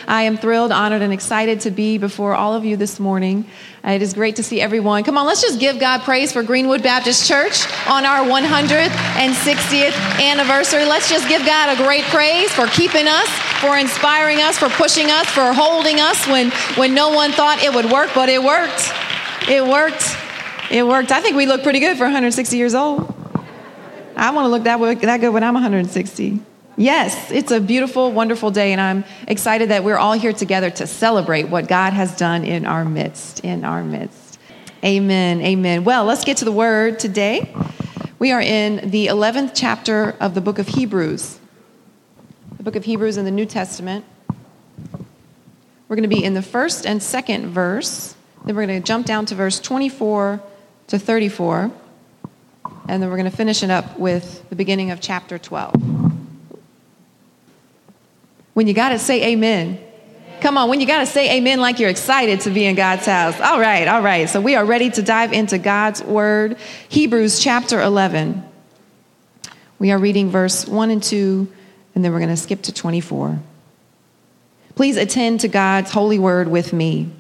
I am thrilled, honored, and excited to be before all of you this morning. It is great to see everyone. Come on, let's just give God praise for Greenwood Baptist Church on our 160th anniversary. Let's just give God a great praise for keeping us, for inspiring us, for pushing us, for holding us when no one thought it would work, but it worked. It worked. It worked. I think we look pretty good for 160 years old. I want to look that good when I'm 160. Yes, it's a beautiful, wonderful day, and I'm excited that we're all here together to celebrate what God has done in our midst, Amen, amen. Well, let's get to the word today. We are in the 11th chapter of the book of Hebrews. The book of Hebrews in the New Testament. We're going to be in the first and second verse. Then we're going to jump down to verse 24 to 34. And then we're going to finish it up with the beginning of chapter 12. When you got to say amen. Come on, when you got to say amen like you're excited to be in God's house. All right. So we are ready to dive into God's word. Hebrews chapter 11. We are reading verse 1 and 2, and then we're going to skip to 24. Please attend to God's holy word with me.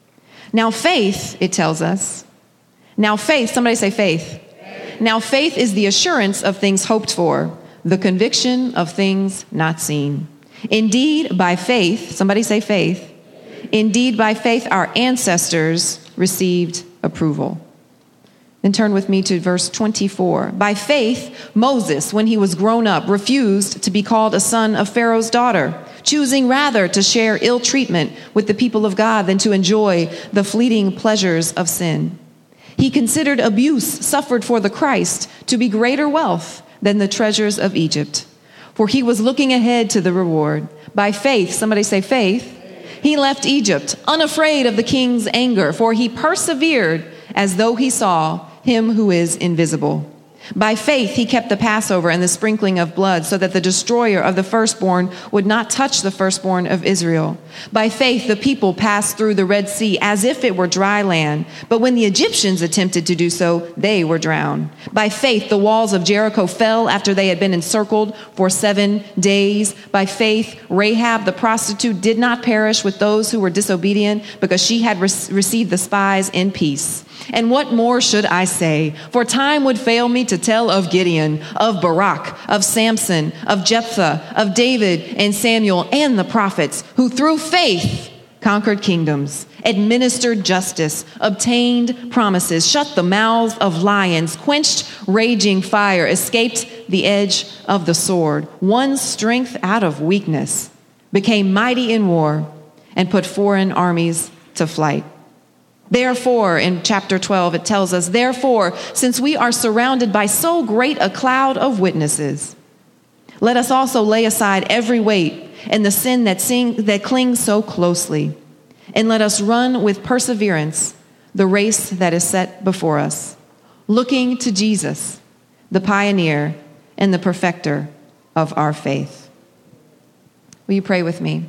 Now faith, it tells us. Now faith, somebody say faith. Now faith is the assurance of things hoped for, the conviction of things not seen. Indeed, by faith, somebody say faith. Indeed, by faith, our ancestors received approval. Then turn with me to verse 24. By faith, Moses, when he was grown up, refused to be called a son of Pharaoh's daughter, choosing rather to share ill treatment with the people of God than to enjoy the fleeting pleasures of sin. He considered abuse suffered for the Christ to be greater wealth than the treasures of Egypt, for he was looking ahead to the reward. By faith, somebody say faith, he left Egypt, unafraid of the king's anger, for he persevered as though he saw him who is invisible. By faith, he kept the Passover and the sprinkling of blood so that the destroyer of the firstborn would not touch the firstborn of Israel. By faith, the people passed through the Red Sea as if it were dry land. But when the Egyptians attempted to do so, they were drowned. By faith, the walls of Jericho fell after they had been encircled for 7 days. By faith, Rahab the prostitute did not perish with those who were disobedient because she had received the spies in peace. And what more should I say? For time would fail me to tell of Gideon, of Barak, of Samson, of Jephthah, of David and Samuel and the prophets, who through faith conquered kingdoms, administered justice, obtained promises, shut the mouths of lions, quenched raging fire, escaped the edge of the sword, won strength out of weakness, became mighty in war, and put foreign armies to flight. Therefore, in chapter 12, it tells us, therefore, since we are surrounded by so great a cloud of witnesses, let us also lay aside every weight and the sin that clings so closely, and let us run with perseverance the race that is set before us, looking to Jesus, the pioneer and the perfecter of our faith. Will you pray with me?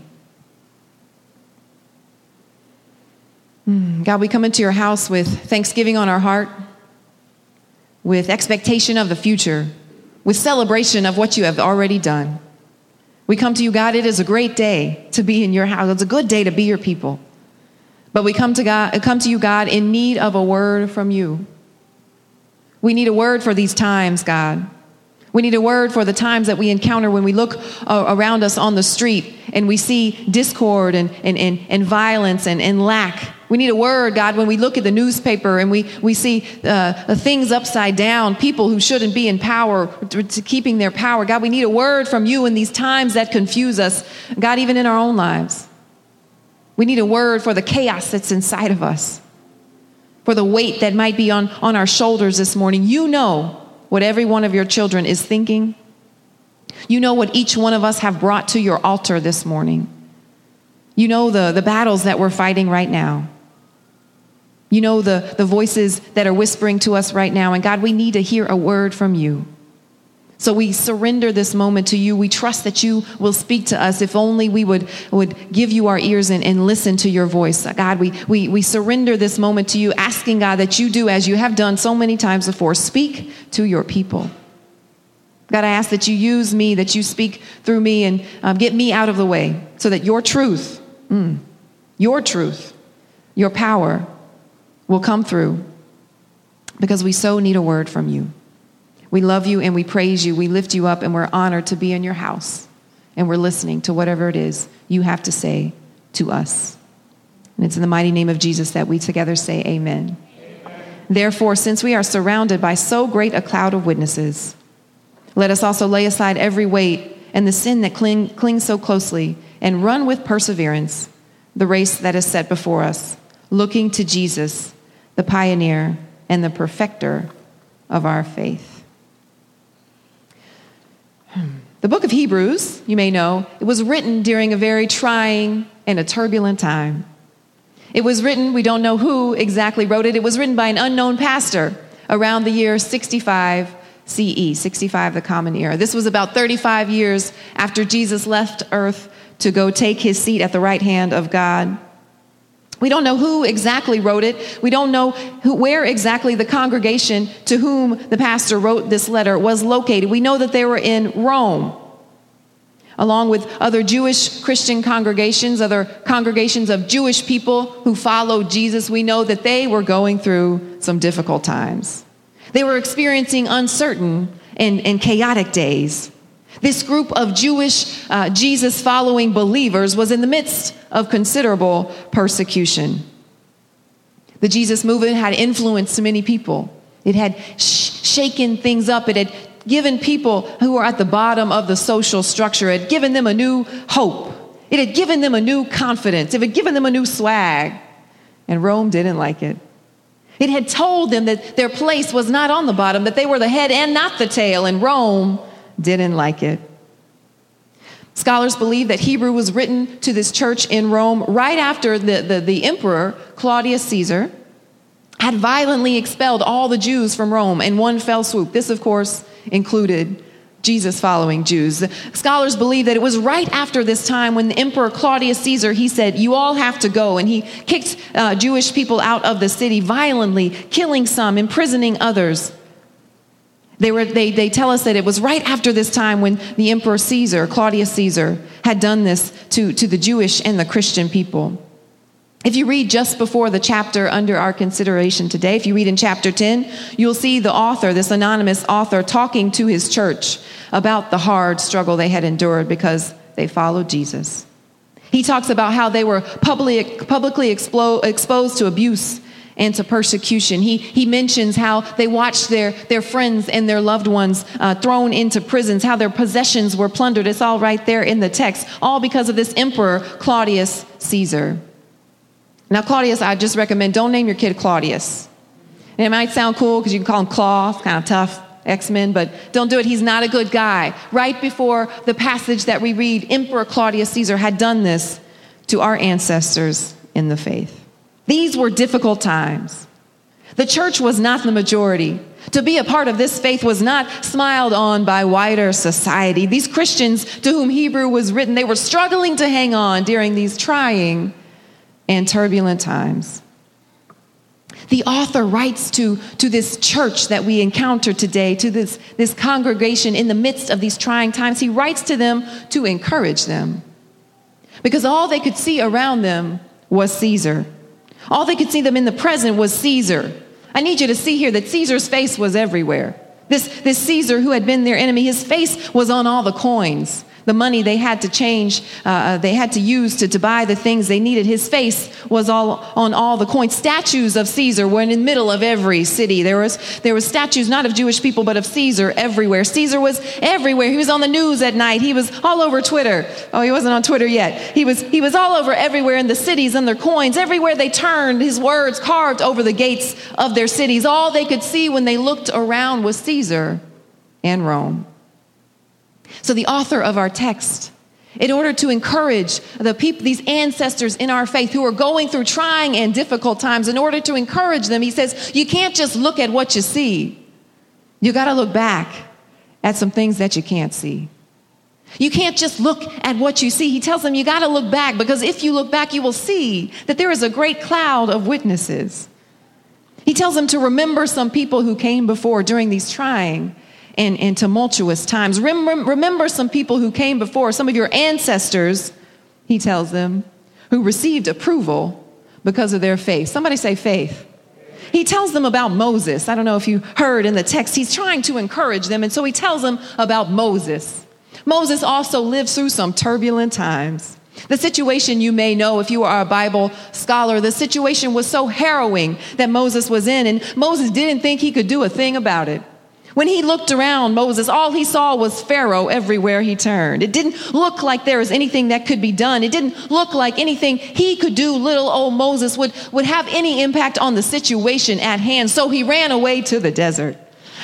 God, we come into your house with thanksgiving on our heart, with expectation of the future, with celebration of what you have already done. We come to you, God, it is a great day to be in your house. It's a good day to be your people. But we come to you, God, in need of a word from you. We need a word for these times, God. We need a word for the times that we encounter when we look around us on the street and we see discord and violence and lack. We need a word, God, when we look at the newspaper and we see things upside down, people who shouldn't be in power, to keeping their power. God, we need a word from you in these times that confuse us, God, even in our own lives. We need a word for the chaos that's inside of us, for the weight that might be on our shoulders this morning. You know what every one of your children is thinking. You know what each one of us have brought to your altar this morning. You know the battles that we're fighting right now. You know the voices that are whispering to us right now. And God, we need to hear a word from you. So we surrender this moment to you. We trust that you will speak to us if only we would give you our ears and listen to your voice. God, we surrender this moment to you, asking, God, that you do as you have done so many times before. Speak to your people. God, I ask that you use me, that you speak through me and get me out of the way so that your truth Your truth, your power will come through because we so need a word from you. We love you and we praise you. We lift you up and we're honored to be in your house. And we're listening to whatever it is you have to say to us. And it's in the mighty name of Jesus that we together say amen. Therefore, since we are surrounded by so great a cloud of witnesses, let us also lay aside every weight and the sin that clings so closely and run with perseverance the race that is set before us, looking to Jesus, the pioneer and the perfecter of our faith. The book of Hebrews, you may know, it was written during a very trying and a turbulent time. It was written, we don't know who exactly wrote it. It was written by an unknown pastor around the year 65 CE, 65 the Common Era. This was about 35 years after Jesus left earth to go take his seat at the right hand of God. We don't know who exactly wrote it. We don't know where exactly the congregation to whom the pastor wrote this letter was located. We know that they were in Rome, along with other Jewish Christian congregations, other congregations of Jewish people who followed Jesus. We know that they were going through some difficult times. They were experiencing uncertain and chaotic days. This group of Jewish Jesus-following believers was in the midst of considerable persecution. The Jesus movement had influenced many people. It had shaken things up. It had given people who were at the bottom of the social structure, it had given them a new hope. It had given them a new confidence. It had given them a new swag. And Rome didn't like it. It had told them that their place was not on the bottom, that they were the head and not the tail, and Rome didn't like it. Scholars believe that Hebrew was written to this church in Rome right after the emperor, Claudius Caesar, had violently expelled all the Jews from Rome in one fell swoop. This, of course, included Jesus-following Jews. Scholars believe that it was right after this time when the emperor Claudius Caesar, he said, you all have to go. And he kicked Jewish people out of the city violently, killing some, imprisoning others. They tell us that it was right after this time when the emperor Caesar, Claudius Caesar, had done this to the Jewish and the Christian people. If you read just before the chapter under our consideration today, if you read in chapter 10, you'll see the author, this anonymous author, talking to his church about the hard struggle they had endured because they followed Jesus. He talks about how they were publicly exposed to abuse and to persecution. He mentions how they watched their friends and their loved ones thrown into prisons, how their possessions were plundered. It's all right there in the text, all because of this emperor, Claudius Caesar. Now, Claudius, I just recommend, don't name your kid Claudius. And it might sound cool because you can call him Claw, kind of tough, X-Men, but don't do it. He's not a good guy. Right before the passage that we read, Emperor Claudius Caesar had done this to our ancestors in the faith. These were difficult times. The church was not the majority. To be a part of this faith was not smiled on by wider society. These Christians to whom Hebrew was written, they were struggling to hang on during these trying and turbulent times. The author writes to this church that we encounter today, to this congregation in the midst of these trying times. He writes to them to encourage them because all they could see around them was Caesar. All they could see them in the present was Caesar. I need you to see here that Caesar's face was everywhere. This Caesar who had been their enemy, his face was on all the coins. The money they had to change, they had to use to buy the things they needed. His face was all on all the coins. Statues of Caesar were in the middle of every city. There was statues not of Jewish people, but of Caesar everywhere. Caesar was everywhere. He was on the news at night. He was all over Twitter. Oh, he wasn't on Twitter yet. He was all over everywhere in the cities and their coins. Everywhere they turned, his words carved over the gates of their cities. All they could see when they looked around was Caesar and Rome. So the author of our text, in order to encourage the people, these ancestors in our faith who are going through trying and difficult times, in order to encourage them, he says, you can't just look at what you see. You got to look back at some things that you can't see. You can't just look at what you see. He tells them you got to look back, because if you look back, you will see that there is a great cloud of witnesses. He tells them to remember some people who came before during these trying and tumultuous times. Remember some people who came before, some of your ancestors, he tells them, who received approval because of their faith. Somebody say faith. He tells them about Moses. I don't know if you heard in the text, he's trying to encourage them. And so he tells them about Moses. Moses also lived through some turbulent times. The situation, you may know if you are a Bible scholar, the situation was so harrowing that Moses was in, and Moses didn't think he could do a thing about it. When he looked around, Moses, all he saw was Pharaoh everywhere he turned. It didn't look like there was anything that could be done. It didn't look like anything he could do, little old Moses, would have any impact on the situation at hand. So he ran away to the desert.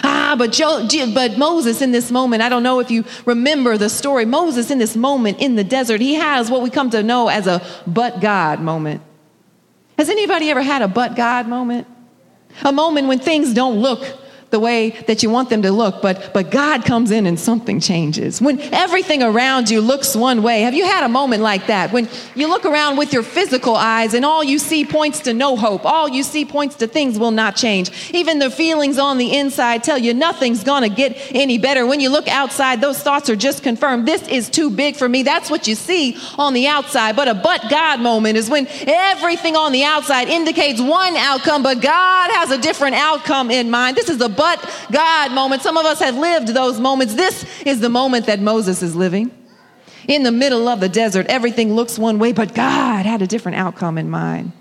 But Moses in this moment, I don't know if you remember the story, Moses in this moment in the desert, he has what we come to know as a but God moment. Has anybody ever had a but God moment? A moment when things don't look the way that you want them to look, but God comes in and something changes. When everything around you looks one way. Have you had a moment like that? When you look around with your physical eyes and all you see points to no hope. All you see points to things will not change. Even the feelings on the inside tell you nothing's gonna get any better. When you look outside, those thoughts are just confirmed. This is too big for me. That's what you see on the outside. But a but God moment is when everything on the outside indicates one outcome, but God has a different outcome in mind. This is the but God moment. Some of us have lived those moments. This is the moment that Moses is living. In the middle of the desert, everything looks one way, but God had a different outcome in mind.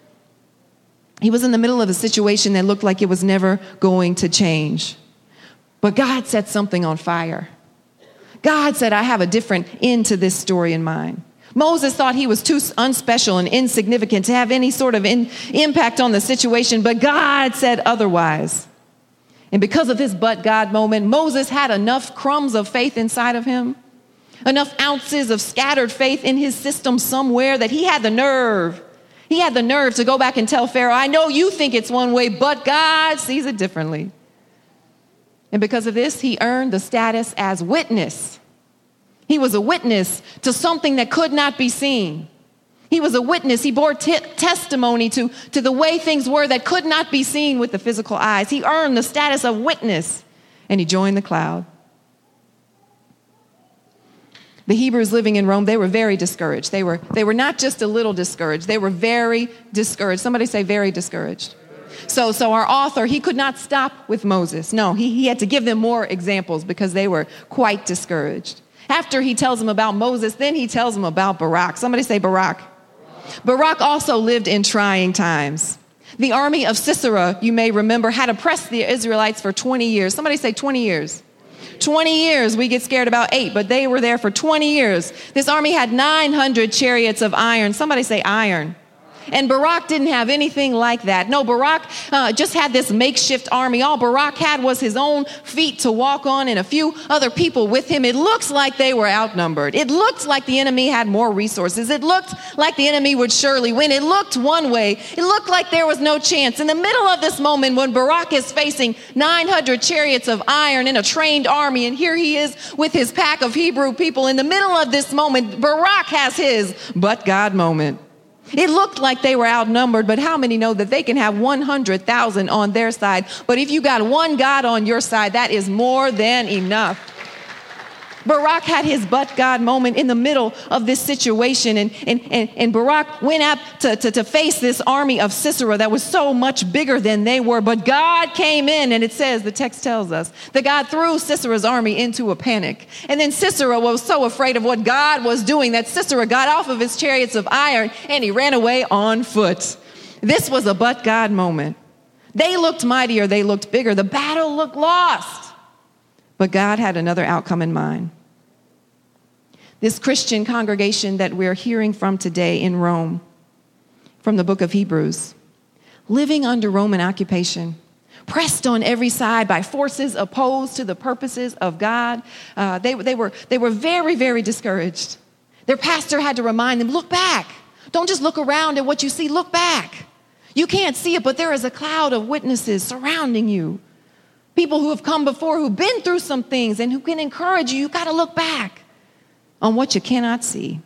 He was in the middle of a situation that looked like it was never going to change. But God set something on fire. God said, I have a different end to this story in mind. Moses thought he was too unspecial and insignificant to have any sort of impact on the situation, but God said otherwise. And because of this but God moment, Moses had enough crumbs of faith inside of him, enough ounces of scattered faith in his system somewhere that he had the nerve. He had the nerve to go back and tell Pharaoh, I know you think it's one way, but God sees it differently. And because of this, he earned the status as witness. He was a witness to something that could not be seen. He was a witness. He bore testimony to the way things were that could not be seen with the physical eyes. He earned the status of witness, and he joined the cloud. The Hebrews living in Rome, they were very discouraged. They were not just a little discouraged. They were very discouraged. Somebody say very discouraged. So our author, he could not stop with Moses. No, he had to give them more examples because they were quite discouraged. After he tells them about Moses, then he tells them about Barak. Somebody say Barak. Barak also lived in trying times. The army of Sisera, you may remember, had oppressed the Israelites for 20 years. Somebody say 20 years. 20 years. We get scared about 8, but they were there for 20 years. This army had 900 chariots of iron. Somebody say iron. And Barak didn't have anything like that. No, Barak just had this makeshift army. All Barak had was his own feet to walk on and a few other people with him. It looks like they were outnumbered. It looked like the enemy had more resources. It looked like the enemy would surely win. It looked one way. It looked like there was no chance. In the middle of this moment when Barak is facing 900 chariots of iron and a trained army, and here he is with his pack of Hebrew people, in the middle of this moment, Barak has his but God moment. It looked like they were outnumbered, but how many know that they can have 100,000 on their side? But if you got one God on your side, that is more than enough. Barak had his but God moment in the middle of this situation, and Barak went up to face this army of Sisera that was so much bigger than they were. But God came in, and it says, the text tells us, that God threw Sisera's army into a panic. And then Sisera was so afraid of what God was doing that Sisera got off of his chariots of iron, and he ran away on foot. This was a but God moment. They looked mightier, they looked bigger. The battle looked lost. But God had another outcome in mind. This Christian congregation that we're hearing from today in Rome, from the book of Hebrews, living under Roman occupation, pressed on every side by forces opposed to the purposes of God, they were very, very discouraged. Their pastor had to remind them, look back. Don't just look around at what you see, look back. You can't see it, but there is a cloud of witnesses surrounding you. People who have come before, who've been through some things and who can encourage you. You've got to look back on what you cannot see.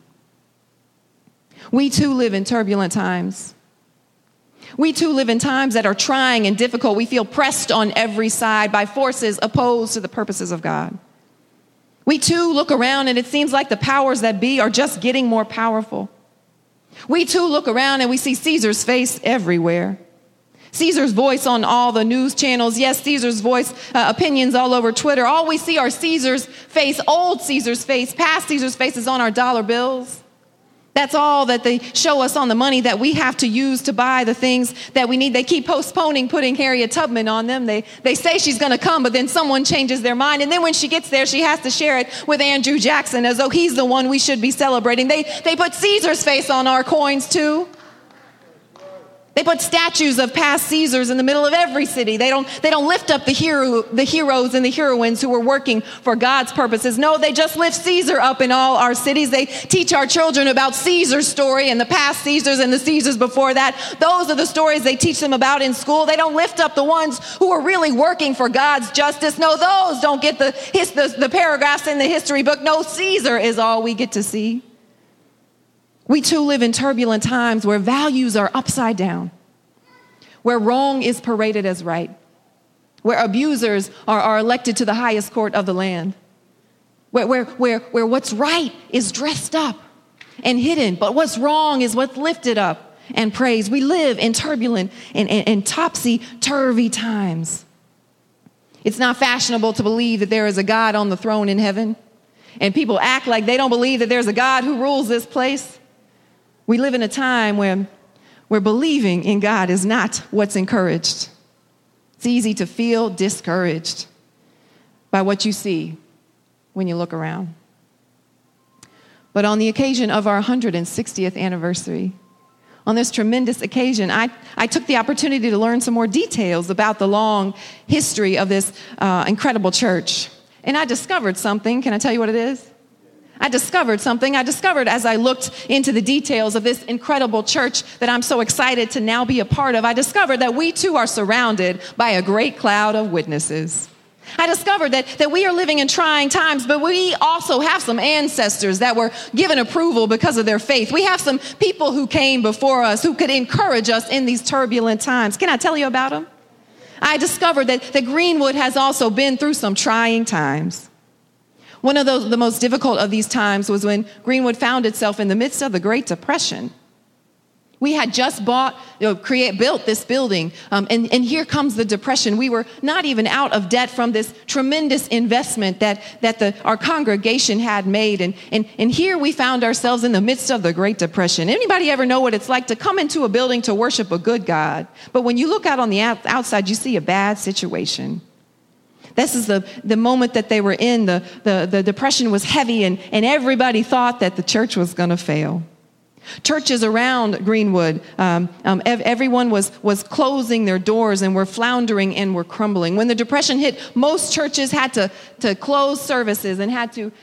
We too live in turbulent times. We too live in times that are trying and difficult. We feel pressed on every side by forces opposed to the purposes of God. We too look around and it seems like the powers that be are just getting more powerful. We too look around and we see Caesar's face everywhere. Caesar's voice on all the news channels. Yes, Caesar's voice, opinions all over Twitter. All we see are Caesar's face, old Caesar's face, past Caesar's faces on our dollar bills. That's all that they show us on the money that we have to use to buy the things that we need. They keep postponing putting Harriet Tubman on them. They say she's going to come, but then someone changes their mind. And then when she gets there, she has to share it with Andrew Jackson as though he's the one we should be celebrating. They put Caesar's face on our coins too. They put statues of past Caesars in the middle of every city. They don't lift up the heroes and the heroines who were working for God's purposes. No, they just lift Caesar up in all our cities. They teach our children about Caesar's story and the past Caesars and the Caesars before that. Those are the stories they teach them about in school. They don't lift up the ones who are really working for God's justice. No, those don't get the paragraphs in the history book. No, Caesar is all we get to see. We too live in turbulent times where values are upside down, where wrong is paraded as right, where abusers are elected to the highest court of the land, where what's right is dressed up and hidden, but what's wrong is what's lifted up and praised. We live in turbulent and topsy-turvy times. It's not fashionable to believe that there is a God on the throne in heaven, and people act like they don't believe that there's a God who rules this place. We live in a time where believing in God is not what's encouraged. It's easy to feel discouraged by what you see when you look around. But on the occasion of our 160th anniversary, on this tremendous occasion, I took the opportunity to learn some more details about the long history of this incredible church. And I discovered something. Can I tell you what it is? I discovered something. I discovered as I looked into the details of this incredible church that I'm so excited to now be a part of, I discovered that we too are surrounded by a great cloud of witnesses. I discovered that we are living in trying times, but we also have some ancestors that were given approval because of their faith. We have some people who came before us who could encourage us in these turbulent times. Can I tell you about them? I discovered that Greenwood has also been through some trying times. One of the most difficult of these times was when Greenwood found itself in the midst of the Great Depression. We had just built this building, and here comes the Depression. We were not even out of debt from this tremendous investment that our congregation had made, and here we found ourselves in the midst of the Great Depression. Anybody ever know what it's like to come into a building to worship a good God, but when you look out on the outside, you see a bad situation? This is the moment that they were in. The depression was heavy, and everybody thought that the church was going to fail. Churches around Greenwood, everyone was closing their doors and were floundering and were crumbling. When the depression hit, most churches had to close services and had to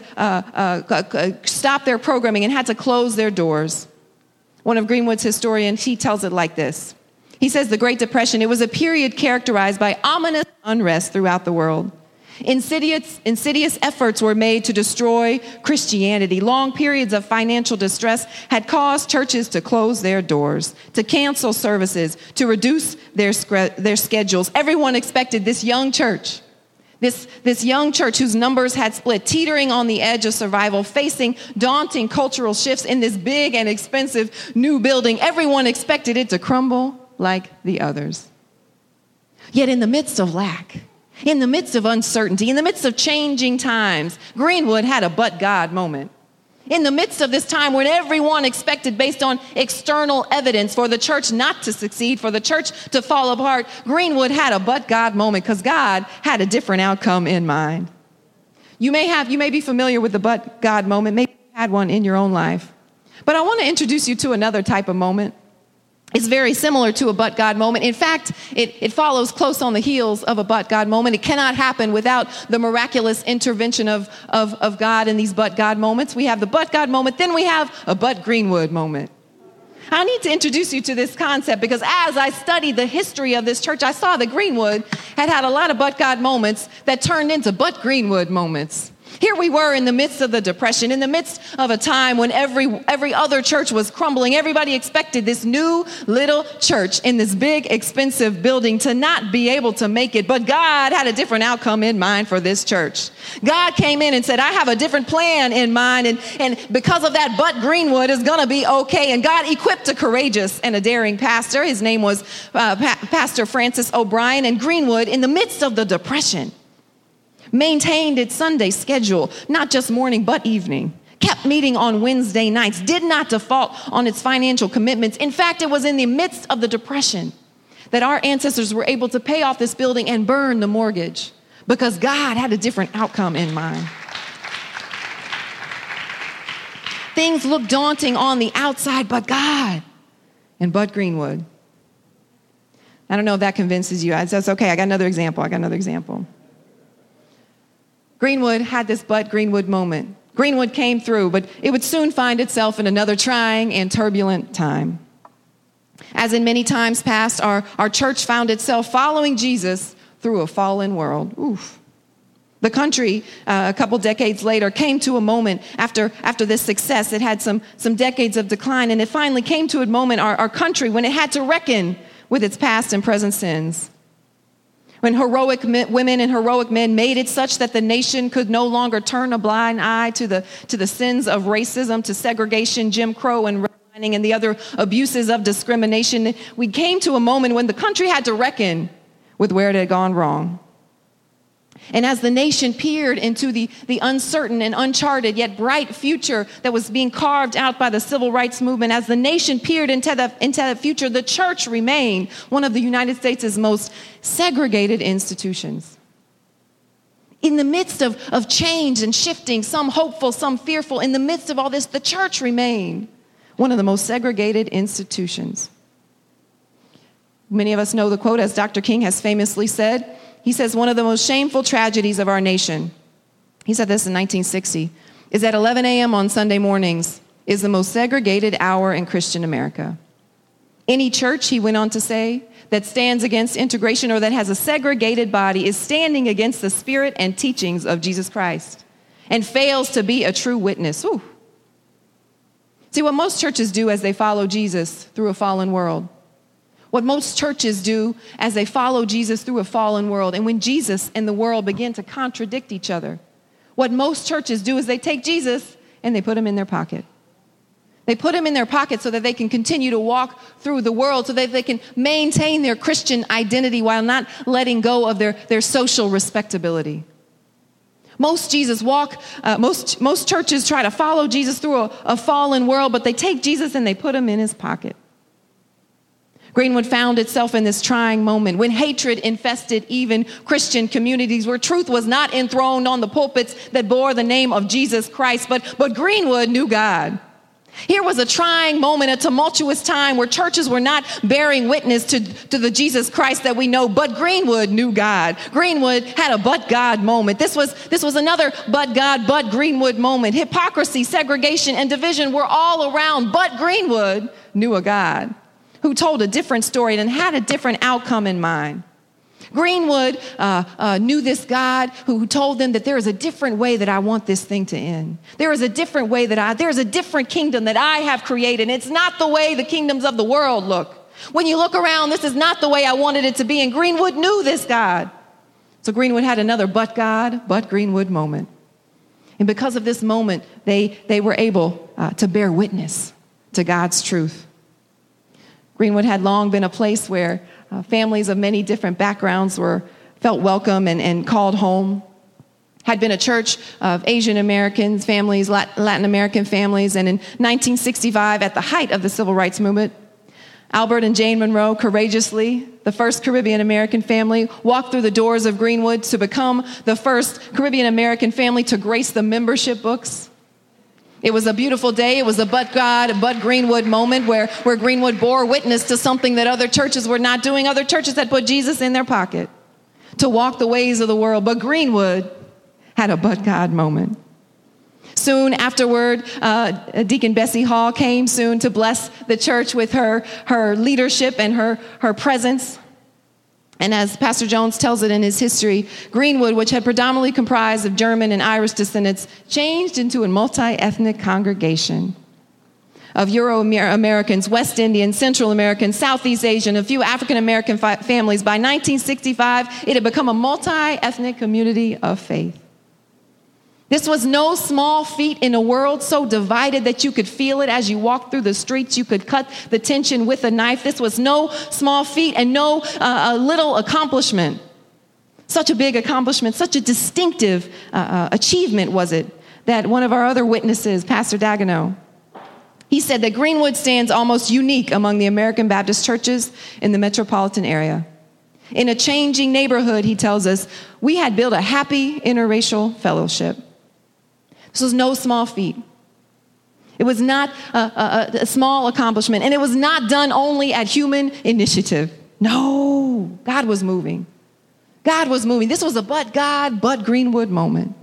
stop their programming and had to close their doors. One of Greenwood's historians, he tells it like this. He says the Great Depression, it was a period characterized by ominous unrest throughout the world. Insidious efforts were made to destroy Christianity. Long periods of financial distress had caused churches to close their doors, to cancel services, to reduce their schedules. Everyone expected this young church, this young church whose numbers had split, teetering on the edge of survival, facing daunting cultural shifts in this big and expensive new building. Everyone expected it to crumble like the others. Yet in the midst of lack, in the midst of uncertainty, in the midst of changing times, Greenwood had a but God moment. In the midst of this time when everyone expected, based on external evidence, for the church not to succeed, for the church to fall apart, Greenwood had a but God moment because God had a different outcome in mind. You may be familiar with the but God moment. Maybe you had one in your own life. But I want to introduce you to another type of moment. It's very similar to a but God moment. In fact, it follows close on the heels of a but God moment. It cannot happen without the miraculous intervention of God in these but God moments. We have the but God moment, then we have a but Greenwood moment. I need to introduce you to this concept because as I studied the history of this church, I saw that Greenwood had a lot of but God moments that turned into but Greenwood moments. Here we were in the midst of the Depression, in the midst of a time when every other church was crumbling. Everybody expected this new little church in this big, expensive building to not be able to make it. But God had a different outcome in mind for this church. God came in and said, I have a different plan in mind. And because of that, But Greenwood is going to be okay. And God equipped a courageous and a daring pastor. His name was Pastor Francis O'Brien. And Greenwood, in the midst of the Depression, maintained its Sunday schedule, not just morning, but evening, kept meeting on Wednesday nights, did not default on its financial commitments. In fact, it was in the midst of the Depression that our ancestors were able to pay off this building and burn the mortgage because God had a different outcome in mind. Things looked daunting on the outside, but God and Bud Greenwood. I don't know if that convinces you. That's okay. I got another example. Greenwood had this Bud Greenwood moment. Greenwood came through, but it would soon find itself in another trying and turbulent time. As in many times past, our church found itself following Jesus through a fallen world. Oof. The country, a couple decades later, came to a moment after this success. It had some decades of decline, and it finally came to a moment, our country, when it had to reckon with its past and present sins. When heroic women and heroic men made it such that the nation could no longer turn a blind eye to the sins of racism, to segregation, Jim Crow, and redlining, and the other abuses of discrimination, we came to a moment when the country had to reckon with where it had gone wrong. And as the nation peered into the uncertain and uncharted yet bright future that was being carved out by the civil rights movement, as the nation peered into that future, the church remained one of the United States' most segregated institutions. In the midst of change and shifting, some hopeful, some fearful, in the midst of all this, the church remained one of the most segregated institutions. Many of us know the quote, as Dr. King has famously said. He says, one of the most shameful tragedies of our nation, he said this in 1960, is that 11 a.m. on Sunday mornings is the most segregated hour in Christian America. Any church, he went on to say, that stands against integration or that has a segregated body is standing against the spirit and teachings of Jesus Christ and fails to be a true witness. Ooh. See, what most churches do as they follow Jesus through a fallen world, what most churches do as they follow Jesus through a fallen world, and when Jesus and the world begin to contradict each other, what most churches do is they take Jesus and they put him in their pocket. They put him in their pocket so that they can continue to walk through the world, so that they can maintain their Christian identity while not letting go of their social respectability. Most churches try to follow Jesus through a fallen world, but they take Jesus and they put him in his pocket. Greenwood found itself in this trying moment when hatred infested even Christian communities, where truth was not enthroned on the pulpits that bore the name of Jesus Christ, but Greenwood knew God. Here was a trying moment, a tumultuous time where churches were not bearing witness to the Jesus Christ that we know, but Greenwood knew God. Greenwood had a but God moment. This was another but God, but Greenwood moment. Hypocrisy, segregation, and division were all around, but Greenwood knew a God who told a different story and had a different outcome in mind. Greenwood knew this God who told them that there is a different way that I want this thing to end. There is a different way there is a different kingdom that I have created. It's not the way the kingdoms of the world look. When you look around, this is not the way I wanted it to be. And Greenwood knew this God. So Greenwood had another but God, but Greenwood moment. And because of this moment, they were able to bear witness to God's truth. Greenwood had long been a place where families of many different backgrounds felt welcome and called home. Had been a church of Asian American families, Latin American families, and in 1965, at the height of the Civil Rights Movement, Albert and Jane Monroe courageously, the first Caribbean American family, walked through the doors of Greenwood to become the first Caribbean American family to grace the membership books. It was a beautiful day. It was a but God, but Greenwood moment where Greenwood bore witness to something that other churches were not doing. Other churches had put Jesus in their pocket to walk the ways of the world. But Greenwood had a but God moment. Soon afterward, Deacon Bessie Hall came soon to bless the church with her leadership and her presence. And as Pastor Jones tells it in his history, Greenwood, which had predominantly comprised of German and Irish descendants, changed into a multi-ethnic congregation of Euro-Americans, West Indians, Central Americans, Southeast Asian, a few African-American families. By 1965, it had become a multi-ethnic community of faith. This was no small feat in a world so divided that you could feel it as you walked through the streets. You could cut the tension with a knife. This was no small feat and no little accomplishment. Such a big accomplishment, such a distinctive achievement was it that one of our other witnesses, Pastor Dagenot, he said that Greenwood stands almost unique among the American Baptist churches in the metropolitan area. In a changing neighborhood, he tells us, we had built a happy interracial fellowship. This was no small feat. It was not a small accomplishment, and it was not done only at human initiative. No, God was moving. God was moving. This was a but God, but Greenwood moment.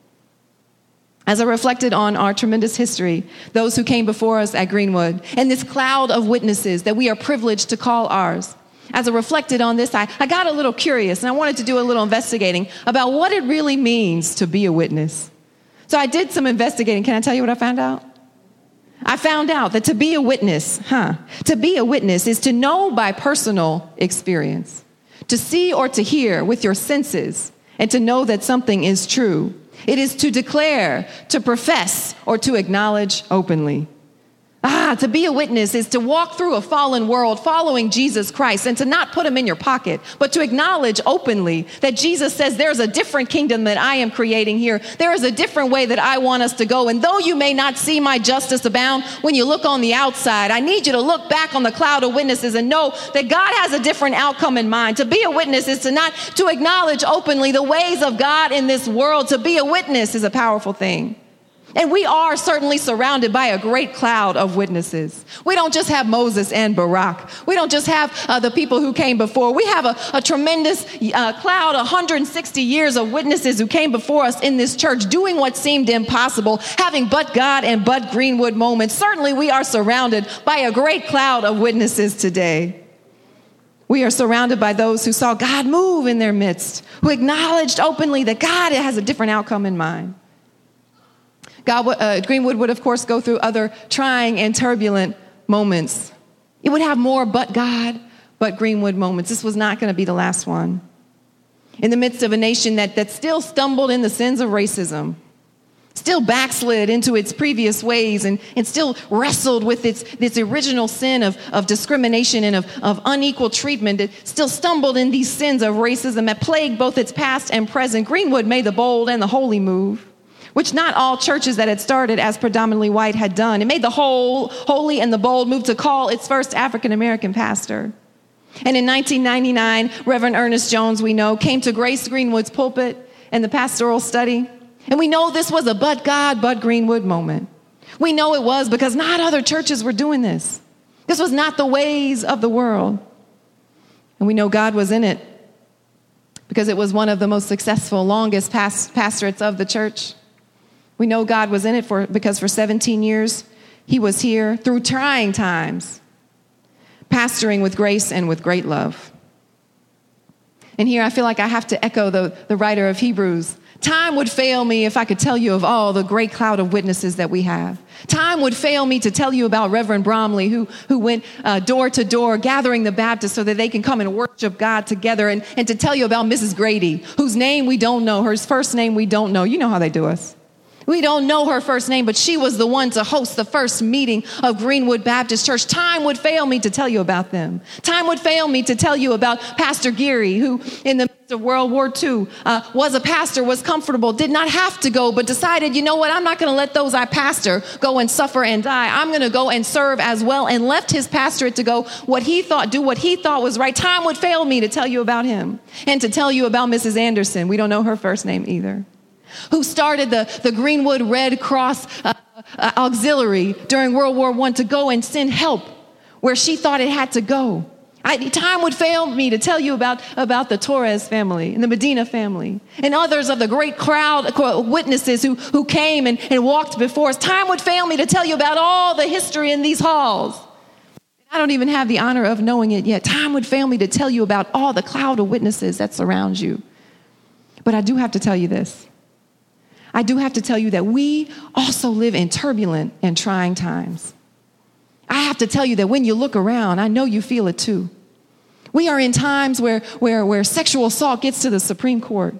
As I reflected on our tremendous history, those who came before us at Greenwood, and this cloud of witnesses that we are privileged to call ours, as I reflected on this, I got a little curious, and I wanted to do a little investigating about what it really means to be a witness. So I did some investigating. Can I tell you what I found out? I found out that to be a witness, to be a witness is to know by personal experience, to see or to hear with your senses, and to know that something is true. It is to declare, to profess, or to acknowledge openly. To be a witness is to walk through a fallen world following Jesus Christ and to not put him in your pocket, but to acknowledge openly that Jesus says there's a different kingdom that I am creating here. There is a different way that I want us to go. And though you may not see my justice abound when you look on the outside, I need you to look back on the cloud of witnesses and know that God has a different outcome in mind. To be a witness is to acknowledge openly the ways of God in this world. To be a witness is a powerful thing. And we are certainly surrounded by a great cloud of witnesses. We don't just have Moses and Barak. We don't just have the people who came before. We have a tremendous cloud, 160 years of witnesses who came before us in this church, doing what seemed impossible, having but God and but Greenwood moments. Certainly we are surrounded by a great cloud of witnesses today. We are surrounded by those who saw God move in their midst, who acknowledged openly that God has a different outcome in mind. Greenwood would, of course, go through other trying and turbulent moments. It would have more but God, but Greenwood moments. This was not going to be the last one. In the midst of a nation that still stumbled in the sins of racism, still backslid into its previous ways, and still wrestled with its original sin of discrimination and of unequal treatment, it still stumbled in these sins of racism that plagued both its past and present. Greenwood made the bold and the holy move, which not all churches that had started as predominantly white had done. It made the holy and the bold move to call its first African-American pastor. And in 1999, Reverend Ernest Jones, we know, came to Grace Greenwood's pulpit and the pastoral study. And we know this was a but God, but Greenwood moment. We know it was because not other churches were doing this. This was not the ways of the world. And we know God was in it because it was one of the most successful, longest pastorates of the church. We know God was in it because for 17 years, he was here through trying times, pastoring with grace and with great love. And here I feel like I have to echo the writer of Hebrews. Time would fail me if I could tell you of all the great cloud of witnesses that we have. Time would fail me to tell you about Reverend Bromley, who went door to door gathering the Baptists so that they can come and worship God together, and to tell you about Mrs. Grady, whose name we don't know, her first name we don't know. You know how they do us. We don't know her first name, but she was the one to host the first meeting of Greenwood Baptist Church. Time would fail me to tell you about them. Time would fail me to tell you about Pastor Geary, who in the midst of World War II was a pastor, was comfortable, did not have to go, but decided, you know what, I'm not going to let those I pastor go and suffer and die. I'm going to go and serve as well, and left his pastorate to go do what he thought was right. Time would fail me to tell you about him and to tell you about Mrs. Anderson. We don't know her first name either, who started the Greenwood Red Cross Auxiliary during World War I to go and send help where she thought it had to go. Time would fail me to tell you about the Torres family and the Medina family and others of the great crowd witnesses who came and walked before us. Time would fail me to tell you about all the history in these halls. I don't even have the honor of knowing it yet. Time would fail me to tell you about all the cloud of witnesses that surround you. But I do have to tell you this. I do have to tell you that we also live in turbulent and trying times. I have to tell you that when you look around, I know you feel it too. We are in times where sexual assault gets to the Supreme Court,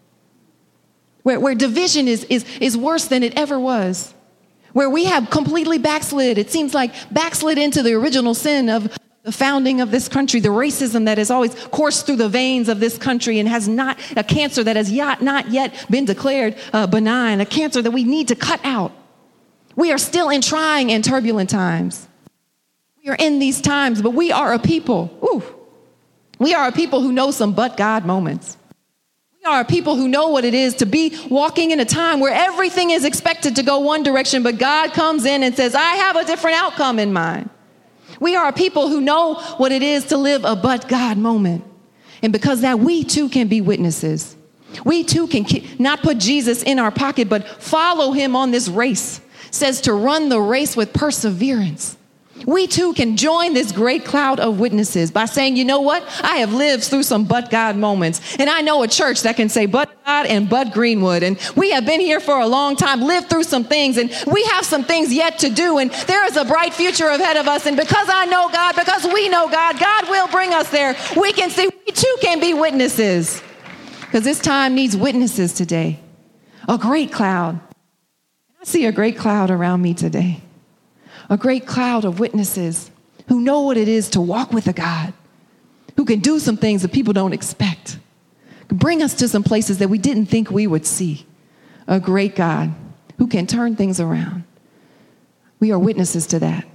where division is worse than it ever was, where we have completely backslid. It seems like backslid into the original sin of the founding of this country, the racism that has always coursed through the veins of this country and has not, a cancer that has not yet been declared benign, a cancer that we need to cut out. We are still in trying and turbulent times. We are in these times, but we are a people. We are a people who know some but God moments. We are a people who know what it is to be walking in a time where everything is expected to go one direction, but God comes in and says, I have a different outcome in mind. We are a people who know what it is to live a but God moment. And because that, we too can be witnesses. We too can not put Jesus in our pocket, but follow him on this race. It says to run the race with perseverance. We too can join this great cloud of witnesses by saying, you know what? I have lived through some but God moments. And I know a church that can say but God and but Greenwood. And we have been here for a long time, lived through some things, and we have some things yet to do. And there is a bright future ahead of us. And because I know God, because we know God, God will bring us there. We can see we too can be witnesses. Because this time needs witnesses today. A great cloud. I see a great cloud around me today. A great cloud of witnesses who know what it is to walk with a God, who can do some things that people don't expect, can bring us to some places that we didn't think we would see. A great God who can turn things around. We are witnesses to that.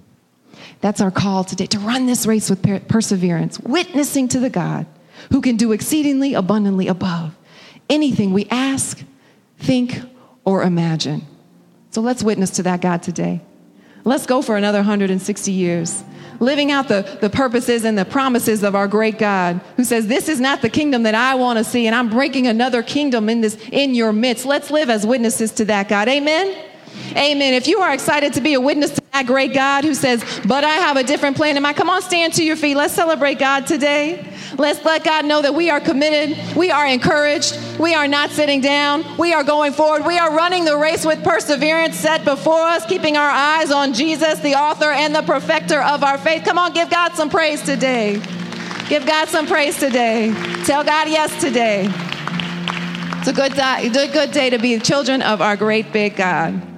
That's our call today, to run this race with perseverance, witnessing to the God who can do exceedingly abundantly above anything we ask, think, or imagine. So let's witness to that God today. Let's go for another 160 years, living out the purposes and the promises of our great God who says, this is not the kingdom that I want to see, and I'm breaking another kingdom in your midst. Let's live as witnesses to that God. Amen? Amen. If you are excited to be a witness to that great God who says, but I have a different plan in mind, come on, stand to your feet. Let's celebrate God today. Let's let God know that we are committed. We are encouraged. We are not sitting down. We are going forward. We are running the race with perseverance set before us, keeping our eyes on Jesus, the author and the perfecter of our faith. Come on, give God some praise today. Give God some praise today. Tell God yes today. It's a good day to be children of our great big God.